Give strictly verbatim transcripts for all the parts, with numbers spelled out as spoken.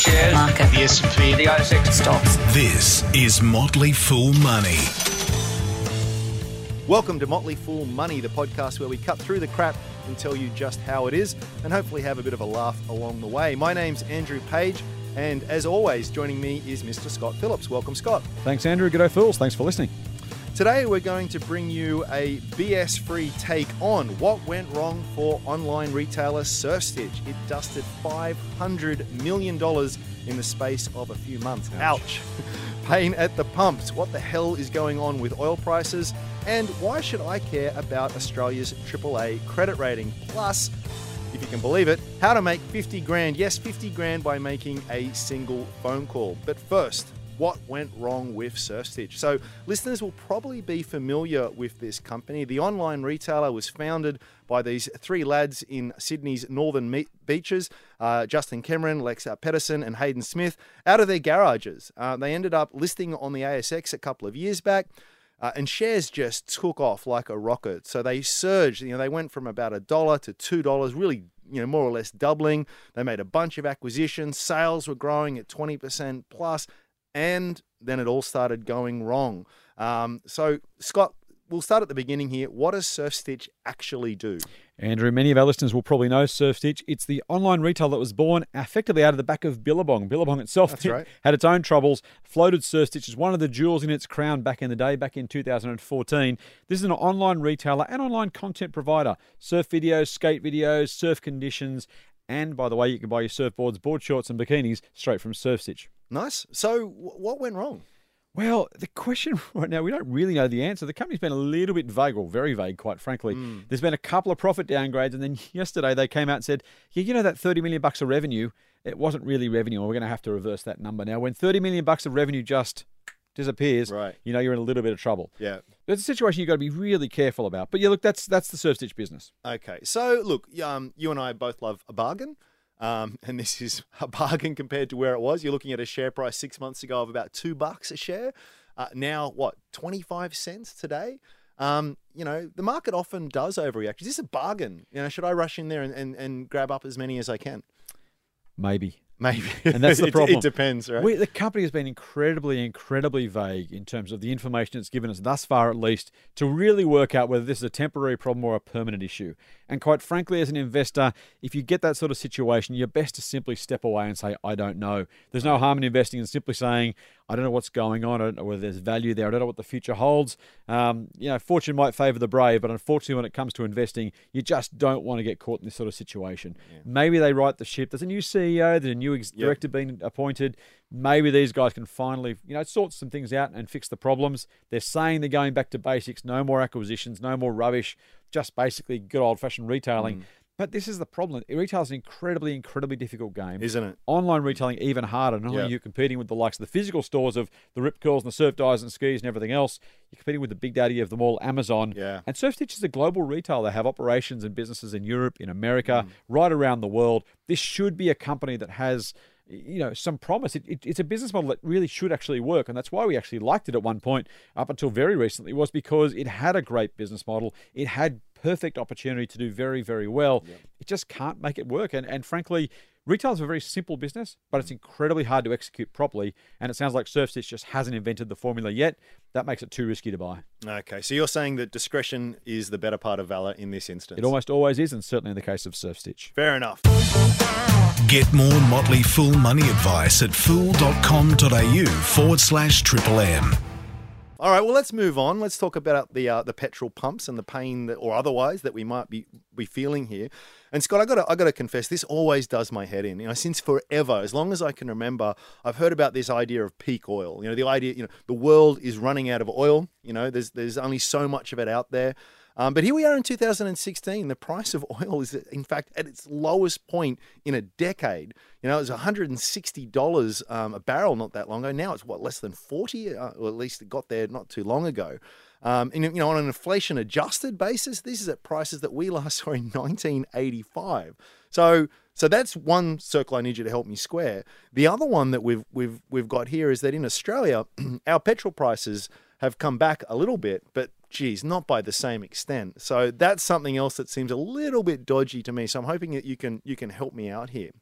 shares, market, the S and P, the A S X stocks. This is Motley Fool Money. Welcome to Motley Fool Money, the podcast where we cut through the crap and tell you just how it is and hopefully have a bit of a laugh along the way. My name's Andrew Page, and as always, joining me is Mister Scott Phillips. Welcome, Scott. Thanks, Andrew. G'day, fools. Thanks for listening. Today, we're going to bring you a B S-free take on what went wrong for online retailer Surfstitch. It dusted five hundred million dollars in the space of a few months. Ouch. Ouch. Pain at the pumps. What the hell is going on with oil prices? And why should I care about Australia's triple A credit rating? Plus, if you can believe it, how to make fifty grand. Yes, fifty grand by making a single phone call. But first, what went wrong with Surfstitch? So listeners will probably be familiar with this company. The online retailer was founded by these three lads in Sydney's northern me- beaches, uh, Justin Cameron, Lex Pedersen and Hayden Smith, out of their garages. Uh, they ended up listing on the A S X a couple of years back. Uh, and shares just took off like a rocket. So they surged. You know, they went from about a dollar to two dollars, really, you know, more or less doubling. They made a bunch of acquisitions. Sales were growing at twenty percent plus, and then it all started going wrong. Um, so, Scott, we'll start at the beginning here. What does Surfstitch actually do? Andrew, many of our listeners will probably know Surfstitch. It's the online retail that was born effectively out of the back of Billabong. Billabong itself That's right. had its own troubles, floated Surfstitch as one of the jewels in its crown back in the day, back in two thousand fourteen. This is an online retailer and online content provider. Surf videos, skate videos, surf conditions, and by the way, you can buy your surfboards, board shorts and bikinis straight from Surfstitch. Nice. So w- what went wrong? Well, the question right now, we don't really know the answer. The company's been a little bit vague, or very vague, quite frankly. Mm. There's been a couple of profit downgrades, and then yesterday they came out and said, yeah, you know that thirty million bucks of revenue, it wasn't really revenue, and we're going to have to reverse that number. Now, when thirty million bucks of revenue just disappears, right, you know you're in a little bit of trouble. Yeah. It's a situation you've got to be really careful about. But yeah, look, that's that's the Surfstitch business. Okay. So, look, um, you and I both love a bargain. Um, and this is a bargain compared to where it was. You're looking at a share price six months ago of about two bucks a share. Uh, now, what, twenty-five cents today? Um, you know, the market often does overreact. Is this a bargain? You know, should I rush in there and, and, and grab up as many as I can? Maybe. Maybe. And that's the problem. It, it depends, right? We, the company has been incredibly, incredibly vague in terms of the information it's given us thus far, at least, to really work out whether this is a temporary problem or a permanent issue. And quite frankly, as an investor, if you get that sort of situation, you're best to simply step away and say, I don't know. There's no harm in investing in simply saying, I don't know what's going on. I don't know whether there's value there. I don't know what the future holds. Um, you know, fortune might favour the brave, but unfortunately, when it comes to investing, you just don't want to get caught in this sort of situation. Yeah. Maybe they right the ship. There's a new C E O, there's a new ex- yep. director being appointed. Maybe these guys can finally, you know, sort some things out and fix the problems. They're saying they're going back to basics, no more acquisitions, no more rubbish, just basically good old-fashioned retailing. Mm. But this is the problem. Retail is an incredibly, incredibly difficult game. Isn't it? Online retailing even harder. Not only yep. are you competing with the likes of the physical stores of the Rip Curls and the Surf Dyes and Skis and everything else, you're competing with the big daddy of them all, Amazon. Yeah. And Surfstitch is a global retailer. They have operations and businesses in Europe, in America, mm. right around the world. This should be a company that has, you know, some promise. It, it, it's a business model that really should actually work, and that's why we actually liked it at one point up until very recently, was because it had a great business model. It had perfect opportunity to do very, very well. Yep. It just can't make it work. And, and frankly, retail is a very simple business, but it's incredibly hard to execute properly. And it sounds like Surfstitch just hasn't invented the formula yet. That makes it too risky to buy. Okay, so you're saying that discretion is the better part of valor in this instance? It almost always is, and certainly in the case of Surfstitch. Fair enough. Get more Motley Fool Money advice at fool.com.au forward slash triple M. All right, well, let's move on. Let's talk about the uh, the petrol pumps and the pain that, or otherwise, that we might be be feeling here. And Scott, I got to I got to confess, this always does my head in. You know, since forever, as long as I can remember, I've heard about this idea of peak oil. You know, the idea, you know, the world is running out of oil. You know, there's there's only so much of it out there. Um, but here we are in two thousand sixteen. The price of oil is, in fact, at its lowest point in a decade. You know, it was one hundred sixty dollars um, a barrel not that long ago. Now it's, what, less than forty dollars? Uh, or at least it got there not too long ago. Um, and, you know, on an inflation-adjusted basis, this is at prices that we last saw in nineteen eighty-five. So, so that's one circle I need you to help me square. The other one that we've we've we've got here is that in Australia, our petrol prices have come back a little bit, but geez, not by the same extent. So that's something else that seems a little bit dodgy to me. So I'm hoping that you can you can help me out here.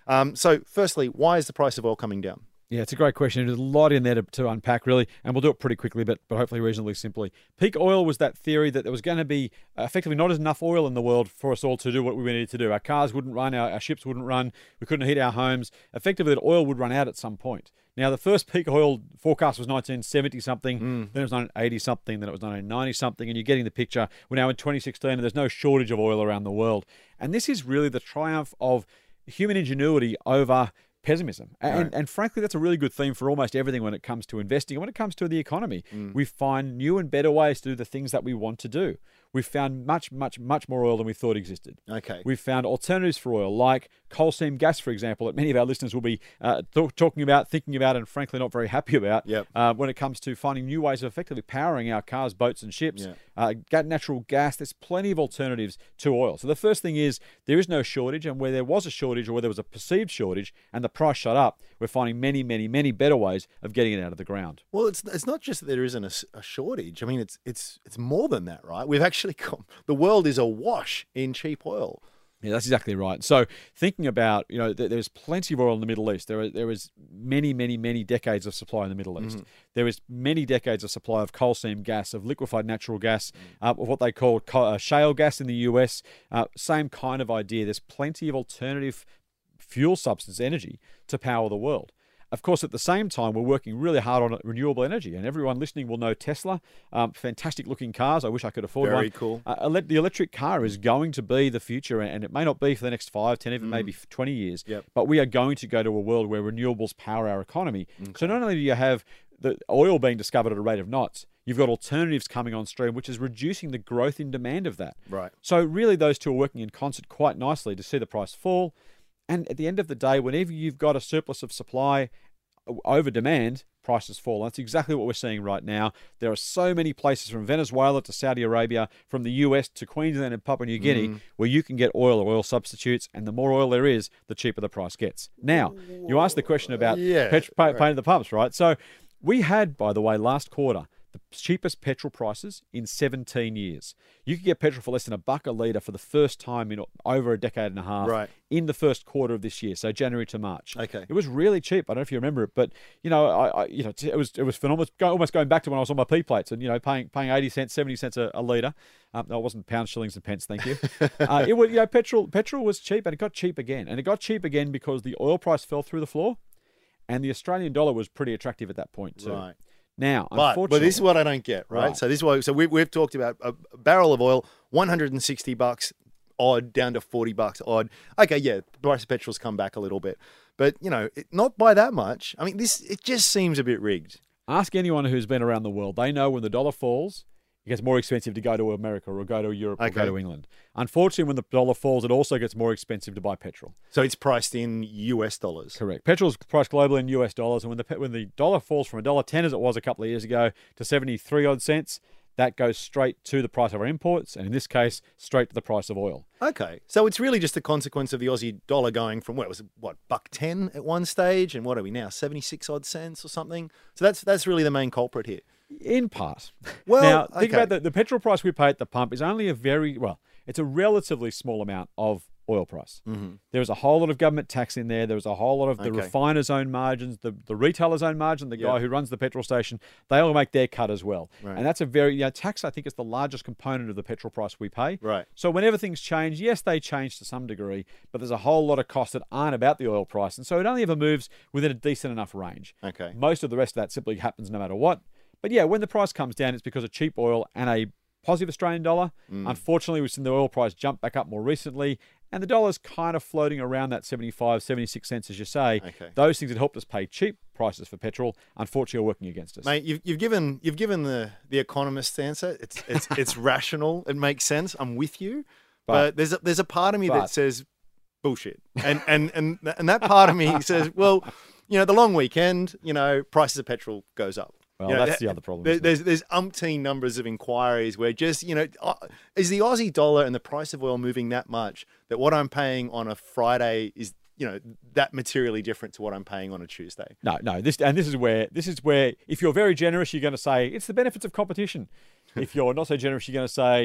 Um, so, firstly, why is the price of oil coming down? Yeah, it's a great question. There's a lot in there to, to unpack, really, and we'll do it pretty quickly, but, but hopefully reasonably simply. Peak oil was that theory that there was going to be uh, effectively not enough oil in the world for us all to do what we needed to do. Our cars wouldn't run, our, our ships wouldn't run, we couldn't heat our homes. Effectively, that oil would run out at some point. Now, the first peak oil forecast was nineteen seventy-something, mm. then it was nineteen eighty-something, then it was nineteen ninety-something, and you're getting the picture. We're now in twenty sixteen, and there's no shortage of oil around the world. And this is really the triumph of human ingenuity over pessimism. And, right. and frankly, that's a really good theme for almost everything when it comes to investing and when it comes to the economy. Mm. We find new and better ways to do the things that we want to do. We've found much, much, much more oil than we thought existed. Okay. We've found alternatives for oil, like coal seam gas, for example, that many of our listeners will be uh, talk, talking about, thinking about, and frankly not very happy about yep. uh, when it comes to finding new ways of effectively powering our cars, boats, and ships. Yep. Uh, got natural gas. There's plenty of alternatives to oil. So the first thing is there is no shortage, and where there was a shortage or where there was a perceived shortage and the price shot up, we're finding many, many, many better ways of getting it out of the ground. Well, it's it's not just that there isn't a, a shortage. I mean, it's it's it's more than that, right? We've actually got, the world is awash in cheap oil. Yeah, that's exactly right. So thinking about, you know, th- there's plenty of oil in the Middle East. There is, there is many, many, many decades of supply in the Middle East. Mm-hmm. There is many decades of supply of coal seam gas, of liquefied natural gas, mm-hmm. uh, of what they call co- uh, shale gas in the U S. Uh, same kind of idea. There's plenty of alternative fuel substance energy to power the world. Of course, at the same time, we're working really hard on renewable energy, and everyone listening will know Tesla. Um, fantastic-looking cars. I wish I could afford Very one. Very cool. Uh, the electric car is going to be the future, and it may not be for the next five, ten, even mm. maybe twenty years, yep. but we are going to go to a world where renewables power our economy. Okay. So not only do you have the oil being discovered at a rate of knots, you've got alternatives coming on stream, which is reducing the growth in demand of that. Right. So really, those two are working in concert quite nicely to see the price fall. And at the end of the day, whenever you've got a surplus of supply over demand, prices fall. That's exactly what we're seeing right now. There are so many places from Venezuela to Saudi Arabia, from the U S to Queensland and Papua New Guinea, mm. where you can get oil or oil substitutes, and the more oil there is, the cheaper the price gets. Now, you asked the question about yeah, pet- pay, right. paying at the pumps, right? So we had, by the way, last quarter, the cheapest petrol prices in seventeen years. You could get petrol for less than a buck a litre for the first time in over a decade and a half right. in the first quarter of this year, so January to March. Okay. It was really cheap. I don't know if you remember it, but you know, I, I you know, it was it was phenomenal. Almost going back to when I was on my P plates and you know, paying paying eighty cents, seventy cents a, a litre. Um, no, it wasn't pounds, shillings, and pence. Thank you. uh, it was you know, petrol petrol was cheap, and it got cheap again, and it got cheap again because the oil price fell through the floor, and the Australian dollar was pretty attractive at that point too. Right. Now, but, unfortunately, but this is what I don't get, right? right. So this is why. So we, we've talked about a barrel of oil, one hundred sixty bucks odd, down to forty bucks odd. Okay, yeah, the price of petrol's come back a little bit, but you know, it, not by that much. I mean, this it just seems a bit rigged. Ask anyone who's been around the world; they know when the dollar falls, it gets more expensive to go to America or go to Europe okay. or go to England. Unfortunately, when the dollar falls, it also gets more expensive to buy petrol. So it's priced in U S dollars. Correct. Petrol's priced globally in U S dollars, and when the when the dollar falls from a dollar ten as it was a couple of years ago to seventy-three odd cents, that goes straight to the price of our imports, and in this case, straight to the price of oil. Okay, so it's really just a consequence of the Aussie dollar going from what was it, what buck ten at one stage, and what are we now, seventy-six odd cents or something? So that's that's really the main culprit here. In part. Well, now think okay. about the, the petrol price we pay at the pump is only a very well, it's a relatively small amount of oil price. Mm-hmm. There is a whole lot of government tax in there. There is a whole lot of the okay. refiner's own margins, the, the retailer's own margin, the guy yep. who runs the petrol station. They all make their cut as well. Right. And that's a very, you know, tax I think is the largest component of the petrol price we pay. Right. So whenever things change, yes, they change to some degree, but there's a whole lot of costs that aren't about the oil price. And so it only ever moves within a decent enough range. Okay. Most of the rest of that simply happens no matter what. But yeah, when the price comes down, it's because of cheap oil and a positive Australian dollar. Mm. Unfortunately, we've seen the oil price jump back up more recently, and the dollar's kind of floating around that seventy-five, seventy-six cents, as you say. Okay. Those things that helped us pay cheap prices for petrol, unfortunately, are working against us. Mate, you've, you've given you've given the, the economist's answer. It's it's it's rational. It makes sense. I'm with you. But, but there's a, there's a part of me but, that says bullshit, and and and and that part of me says, well, you know, the long weekend, you know, prices of petrol goes up. Well, you know, that's the other problem. There, there's there's umpteen numbers of inquiries where just, you know, is the Aussie dollar and the price of oil moving that much that what I'm paying on a Friday is, you know, that materially different to what I'm paying on a Tuesday? No, no. This and this is where this is where if you're very generous, you're going to say it's the benefits of competition. If you're not so generous, you're going to say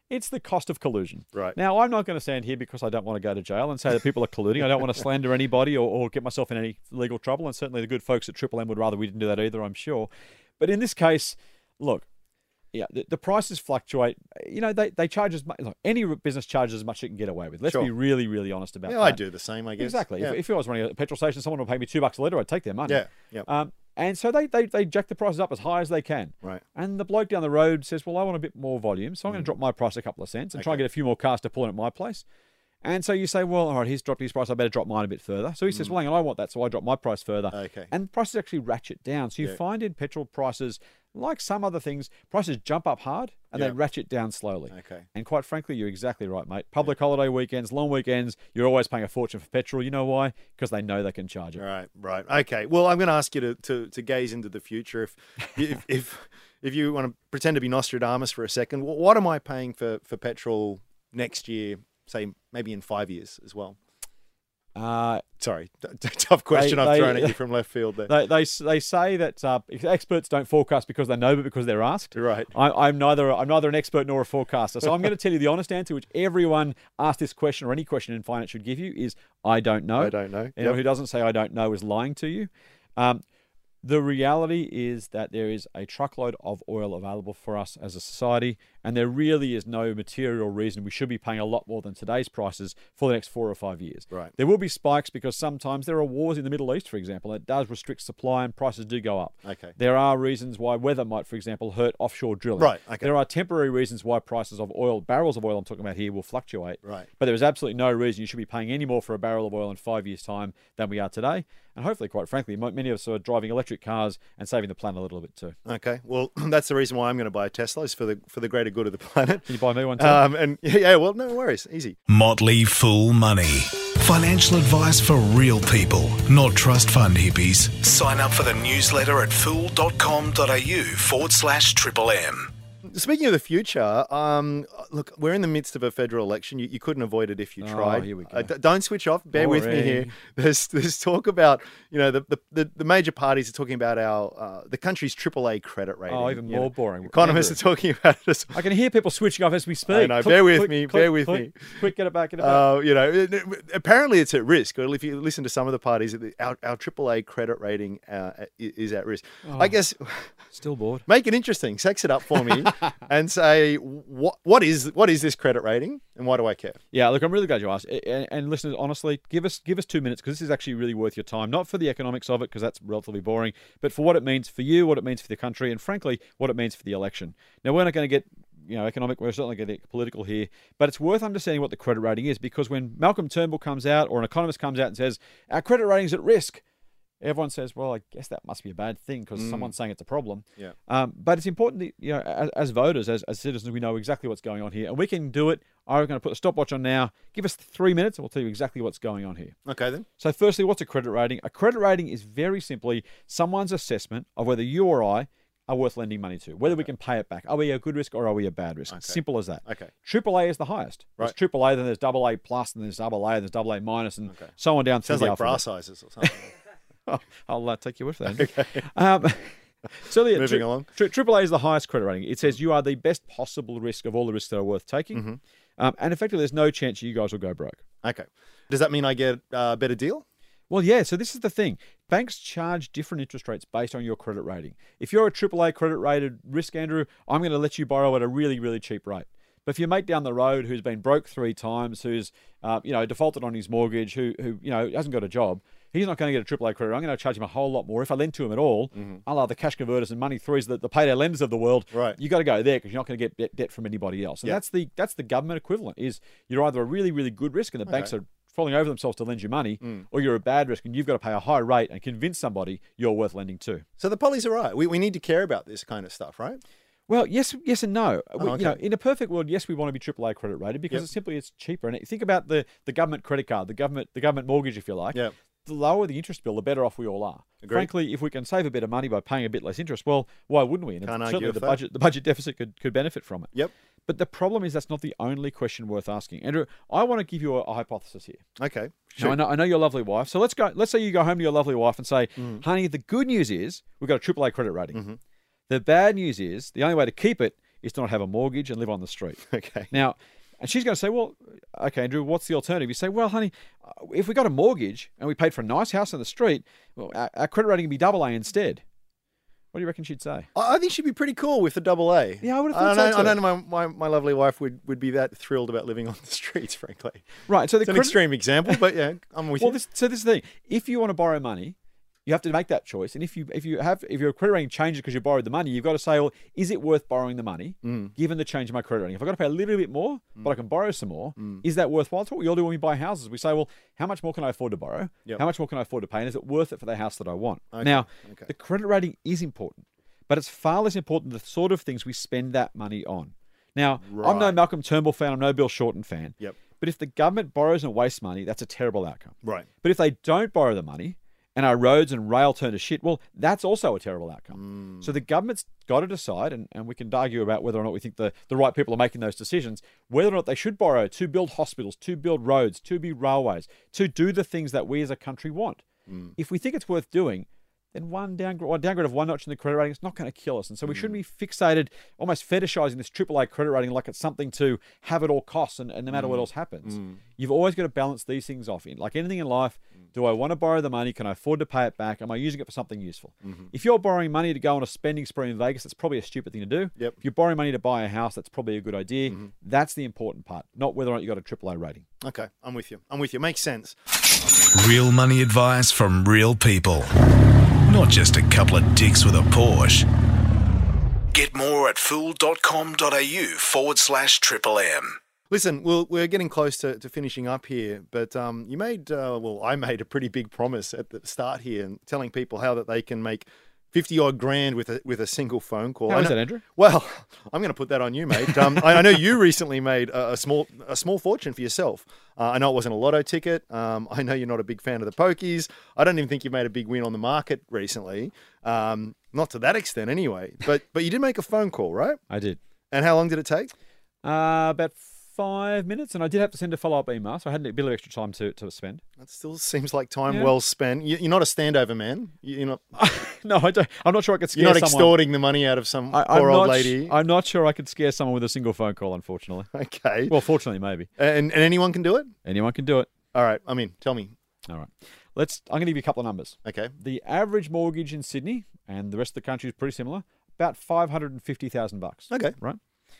It's the cost of collusion. Right. Now, I'm not going to stand here because I don't want to go to jail and say that people are colluding. I don't want to slander anybody or, or get myself in any legal trouble. And certainly the good folks at Triple M would rather we didn't do that either, I'm sure. But in this case, look, yeah, the, the prices fluctuate. You know, they, they charge as much. Look, any business charges as much as it can get away with. Let's Sure. be really, really honest about Yeah, that. I do the same, I guess. Exactly. Yeah. If, if I was running a petrol station, someone would pay me two bucks a litre, I'd take their money. Yeah, yeah. Um, and so they, they, they jack the prices up as high as they can. Right. And the bloke down the road says, well, I want a bit more volume, so I'm going to drop my price a couple of cents and try and Okay. get a few more cars to pull in at my place. And so you say, well, all right, he's dropped his price, I better drop mine a bit further. So he says, well, hang on, I want that, so I drop my price further. Okay. And prices actually ratchet down. So you Yeah. find in petrol prices, like some other things, prices jump up hard and Yeah. they ratchet down slowly. Okay. And quite frankly, you're exactly right, mate. Public holiday weekends, long weekends, you're always paying a fortune for petrol. You know why? Because they know they can charge it. Right, right. Okay. Well, I'm going to ask you to, to, to gaze into the future. If, if if if you want to pretend to be Nostradamus for a second, wh- what am I paying for, for petrol next year, say maybe in five years as well? Uh, Sorry, t- t- tough question They- I've they- thrown at you from left field there. they, they they say that uh, experts don't forecast because they know, but because they're asked. Right. I, I'm neither I'm neither an expert nor a forecaster, so I'm going to tell you the honest answer, which everyone asked this question or any question in finance should give you is I don't know. I don't know. Anyone Yep. who doesn't say I don't know is lying to you. Um, the reality is that there is a truckload of oil available for us as a society, and there really is no material reason we should be paying a lot more than today's prices for the next four or five years. Right. There will be spikes because sometimes there are wars in the Middle East, for example, and it does restrict supply and prices do go up. Okay. There are reasons why weather might, for example, hurt offshore drilling. Right, okay. There are temporary reasons why prices of oil, barrels of oil I'm talking about here, will fluctuate. Right. But there is absolutely no reason you should be paying any more for a barrel of oil in five years' time than we are today. And hopefully, quite frankly, mo- many of us are driving electric cars and saving the planet a little bit too. Okay. Well, that's the reason why I'm going to buy a Tesla, is for the for the greater good of the planet. Can you buy me one too? Um, and yeah, well, no worries, easy. Motley Fool Money. Financial advice for real people, not trust fund hippies. Sign up for the newsletter at fool.com.au forward slash triple M. Speaking of the future, um, look, we're in the midst of a federal election. You, you couldn't avoid it if you Oh, tried. here we go. Uh, d- don't switch off. Bear with me here. Boring. There's there's talk about, you know, the the, the, the major parties are talking about our uh, the country's triple A credit rating. Oh, even you more know. boring. Economists Andrew. are talking about it as I can hear people switching off as we speak. I know, bear with me, bear with me. Quick, get it back, get it back. Uh, you know, it- it- apparently it's at risk. Or if you listen to some of the parties, our, our triple A credit rating uh, i- is at risk. Oh. I guess Still bored. make it interesting, sex it up for me, and say what what is what is this credit rating, and why do I care? Yeah, look, I'm really glad you asked. And, and listeners, honestly, give us give us two minutes because this is actually really worth your time. Not for the economics of it, because that's relatively boring, but for what it means for you, what it means for the country, and frankly, what it means for the election. Now, we're not going to get you know economic. We're certainly going to get political here, but it's worth understanding what the credit rating is, because when Malcolm Turnbull comes out or an economist comes out and says our credit rating's at risk, everyone says, well, I guess that must be a bad thing because someone's saying it's a problem. Yeah. Um, but it's important that, you know, as, as voters, as, as citizens, we know exactly what's going on here. And we can do it. I'm going to put a stopwatch on now. Give us three minutes and we'll tell you exactly what's going on here. Okay, then. So firstly, what's a credit rating? A credit rating is very simply someone's assessment of whether you or I are worth lending money to, whether we can pay it back. Are we a good risk or are we a bad risk? Simple as that. Okay. Triple A is the highest. There's Right. triple A, then there's double A plus, and there's double A, and there's double A minus, and Okay. so on down through Sounds the like alphabet. bra sizes or something. I'll uh, take you with that. Okay. Um, so yeah, Moving along. tri- Triple A is the highest credit rating. It says you are the best possible risk of all the risks that are worth taking, Mm-hmm. um, and effectively, there's no chance you guys will go broke. Okay. Does that mean I get a better deal? Well, yeah. So this is the thing: banks charge different interest rates based on your credit rating. If you're a Triple A credit rated risk, Andrew, I'm going to let you borrow at a really, really cheap rate. But if your mate down the road who's been broke three times, who's uh, you know defaulted on his mortgage, who who you know hasn't got a job, he's not going to get a triple A credit. I'm going to charge him a whole lot more if I lend to him at all. Mm-hmm. A la the cash converters and money threes, the, the payday lenders of the world. Right. You got to go there because you're not going to get debt, debt from anybody else. And Yeah. that's the that's the government equivalent. Is you're either a really really good risk and the banks are falling over themselves to lend you money, Mm. or you're a bad risk and you've got to pay a high rate and convince somebody you're worth lending to. So the pollies are right. We, we need to care about this kind of stuff, right? Well, yes, yes, and no. We- okay. You know, in a perfect world, yes, we want to be triple A credit rated because Yep. it's simply it's cheaper. And think about the, the government credit card, the government the government mortgage, if you like. Yep. The lower the interest bill, the better off we all are. Agreed. Frankly, if we can save a bit of money by paying a bit less interest, well, why wouldn't we? And Can't argue certainly with the that. budget the budget deficit could, could benefit from it. Yep. But the problem is that's not the only question worth asking. Andrew, I want to give you a, a hypothesis here. Okay. Now, Sure. I know, I know your lovely wife. So let's go. Let's say you go home to your lovely wife and say, honey, the good news is we've got a triple A credit rating. Mm-hmm. The bad news is the only way to keep it is to not have a mortgage and live on the street. Okay. Now, and she's going to say, well, okay, Andrew, what's the alternative? You say, well, honey, if we got a mortgage and we paid for a nice house on the street, well, our, our credit rating would be double A instead. What do you reckon she'd say? I I think she'd be pretty cool with the double A. Yeah, I would have I thought don't so know, I too. don't know my, my, my lovely wife would, would be that thrilled about living on the streets, frankly. Right. So the It's an credit- extreme example, but yeah, I'm with Well, you. this, so this is the thing. If you want to borrow money, you have to make that choice. And if you if you have if your credit rating changes because you borrowed the money, you've got to say, well, is it worth borrowing the money Mm. given the change in my credit rating? If I've got to pay a little bit more, but I can borrow some more, is that worthwhile? That's what we all do when we buy houses. We say, well, how much more can I afford to borrow? Yep. How much more can I afford to pay? And is it worth it for the house that I want? Okay, Now, okay. the credit rating is important, but it's far less important the sort of things we spend that money on. Now, I'm no Right. Malcolm Turnbull fan. I'm no Bill Shorten fan. Yep. But if the government borrows and wastes money, that's a terrible outcome. Right. But if they don't borrow the money and our roads and rail turn to shit, well, that's also a terrible outcome. So the government's got to decide, and, and we can argue about whether or not we think the, the right people are making those decisions, whether or not they should borrow to build hospitals, to build roads, to build railways, to do the things that we as a country want. If we think it's worth doing, then one downgrade, one downgrade of one notch in the credit rating is not going to kill us. And so we shouldn't be fixated, almost fetishizing this triple A credit rating like it's something to have at all costs and, and no matter what else happens. You've always got to balance these things off. In like anything in life, do I want to borrow the money? Can I afford to pay it back? Am I using it for something useful? If you're borrowing money to go on a spending spree in Vegas, that's probably a stupid thing to do. Yep. If you're borrowing money to buy a house, that's probably a good idea. That's the important part, not whether or not you got a triple A rating. Okay, I'm with you. I'm with you. Makes sense. Real money advice from real people. Not just a couple of dicks with a Porsche. Get more at fool.com.au forward slash triple M. Listen, well, we're getting close to, to finishing up here, but um, you made, uh, well, I made a pretty big promise at the start here and telling people how that they can make fifty odd grand with a with a single phone call. How I is know- that, Andrew? Well, I'm going to put that on you, mate. Um, I, I know you recently made a, a small a small fortune for yourself. Uh, I know it wasn't a lotto ticket. Um, I know you're not a big fan of the pokies. I don't even think you made a big win on the market recently. Um, not to that extent, anyway. But but you did make a phone call, right? I did. And how long did it take? Uh, about five minutes, and I did have to send a follow-up email, so I had a bit of extra time to, to spend. That still seems like time Yeah. well spent. You, you're not a standover man. You- You're not. No, I don't, I'm not sure I could scare You're not someone. extorting the money out of some I, I'm poor old not sh- lady. I'm not sure I could scare someone with a single phone call, unfortunately. Okay. Well, fortunately, maybe. and, and anyone can do it? Anyone can do it. All right. I mean, tell me. All right. Let's. I'm going to give you a couple of numbers. Okay. The average mortgage in Sydney and the rest of the country is pretty similar, about five hundred fifty thousand bucks. Okay. Right.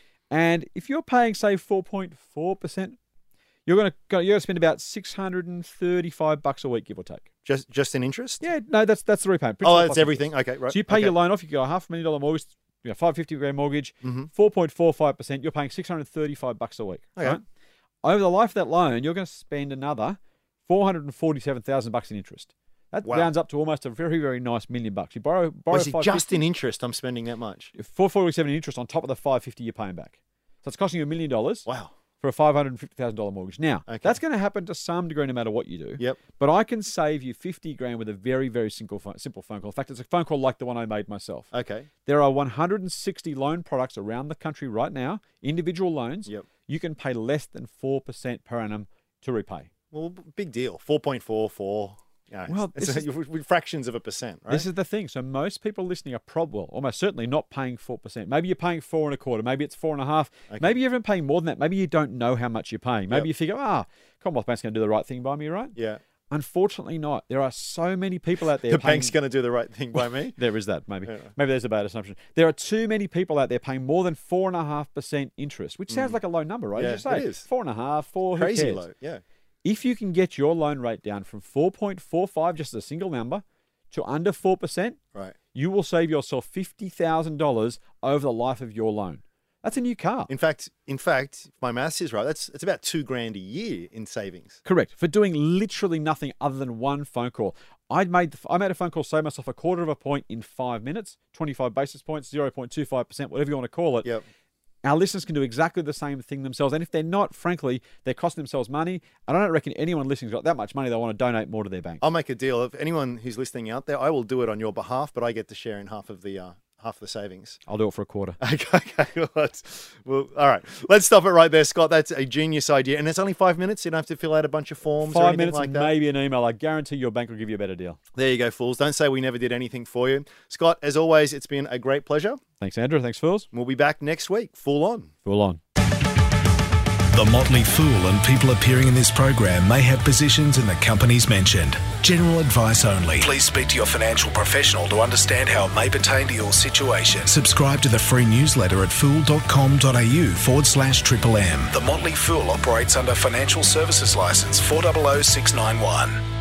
And if you're paying, say, four point four percent, you're going to go, you're going to spend about six hundred thirty-five bucks a week, give or take. Just just in interest? Yeah, no, that's that's the repayment. Oh, Principal that's plus everything. interest. Okay, right. So you pay okay. your loan off, you go a half a million dollar mortgage, you know, five hundred fifty grand mortgage, Mm-hmm. four point four five percent, you're paying six hundred thirty-five bucks a week. Okay. Right? Over the life of that loan, you're going to spend another four hundred forty-seven thousand bucks in interest. That Wow. rounds up to almost a very, very nice million bucks. You borrow, borrow Was it five just fifty, in interest I'm spending that much? four forty-seven in interest on top of the five fifty you're paying back. So it's costing you a million dollars Wow. for a five hundred fifty thousand dollars mortgage. Now, Okay. that's going to happen to some degree no matter what you do. Yep. But I can save you fifty grand with a very, very simple phone, simple phone call. In fact, it's a phone call like the one I made myself. Okay. There are one hundred sixty loan products around the country right now, individual loans. Yep. You can pay less than four percent per annum to repay. Well, b- big deal. four point four four. Yeah. Well, it's, this it's is- with fractions of a percent, right? This is the thing. So most people listening are probably, well, almost certainly not paying four percent. Maybe you're paying four and a quarter. Maybe it's four and a half. Okay. Maybe you're even paying more than that. Maybe you don't know how much you're paying. Maybe Yep. you figure, ah, Commonwealth Bank's going to do the right thing by me, right? Yeah. Unfortunately not. There are so many people out there The paying... bank's going to do the right thing by me. There is that, maybe. Yeah. Maybe there's a bad assumption. There are too many people out there paying more than four and a half percent interest, which sounds like a low number, right? Mm. Yeah, As you say, it is. Four and a half, four, who Crazy cares? low. Yeah. If you can get your loan rate down from four point four five, just as a single number, to under four percent, Right. you will save yourself fifty thousand dollars over the life of your loan. That's a new car. In fact, in fact, if my maths is right, that's it's about two grand a year in savings. Correct. For doing literally nothing other than one phone call. I made I made a phone call, saved myself a quarter of a point in five minutes, twenty-five basis points, zero point two five percent, whatever you want to call it. Yep. Our listeners can do exactly the same thing themselves. And if they're not, frankly, they're costing themselves money. And I don't reckon anyone listening's got that much money they want to donate more to their bank. I'll make a deal. If anyone who's listening out there, I will do it on your behalf, but I get to share in half of the uh, half the savings. I'll do it for a quarter. Okay, okay. Well, let's, well, all right. Let's stop it right there, Scott. That's a genius idea. And it's only five minutes. You don't have to fill out a bunch of forms or Five anything minutes like and that. maybe an email. I guarantee your bank will give you a better deal. There you go, fools. Don't say we never did anything for you. Scott, as always, it's been a great pleasure. Thanks, Andrew. Thanks, Fools. We'll be back next week, full on. Full on. The Motley Fool and people appearing in this program may have positions in the companies mentioned. General advice only. Please speak to your financial professional to understand how it may pertain to your situation. Subscribe to the free newsletter at fool.com.au forward slash triple M. The Motley Fool operates under Financial Services Licence four zero zero six nine one.